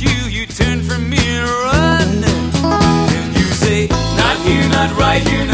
you turn from me and run. And you say, not here, not right here,